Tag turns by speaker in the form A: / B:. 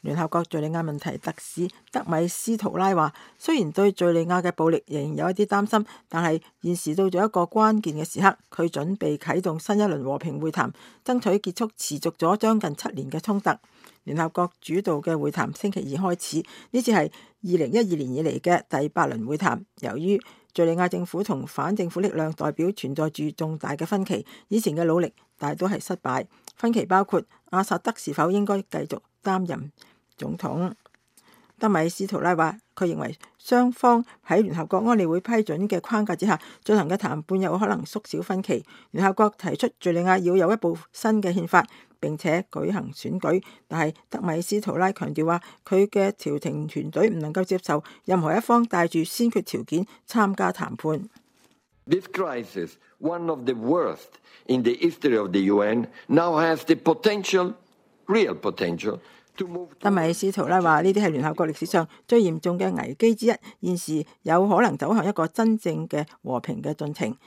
A: 聯合國敘利亞問題特使德米斯圖拉話，雖然對敘利亞嘅暴力仍然有一啲擔心，但係現時到咗一個關鍵嘅時刻，佢準備啟動新一輪和平會談，爭取結束持續咗將近7年嘅衝突。聯合國主導嘅會談星期二開始，呢次係2012年以嚟嘅第8輪會談。由於敘利亞政府同反政府力量代表存在住重大嘅分歧，以前嘅努力大都係失敗。分歧包括阿薩德是否應該繼續擔任總統。德米斯圖拉話，佢認為雙方喺聯合國安理會批准嘅框架之下進行嘅談判有可能縮小分歧。聯合國提出敘利亞要有一部新嘅憲法，並且舉行選舉，但係德米斯圖拉強調話，佢嘅調停團隊唔能夠接受任何一方帶住先決條件參加談判。
B: This crisis, one of the worst in the history of the UN, now has the potential, real potential.
A: 德米斯圖拉話：呢啲係聯合國歷史上最嚴重嘅危機之一，現時有可能走向一個真正嘅和平嘅進程。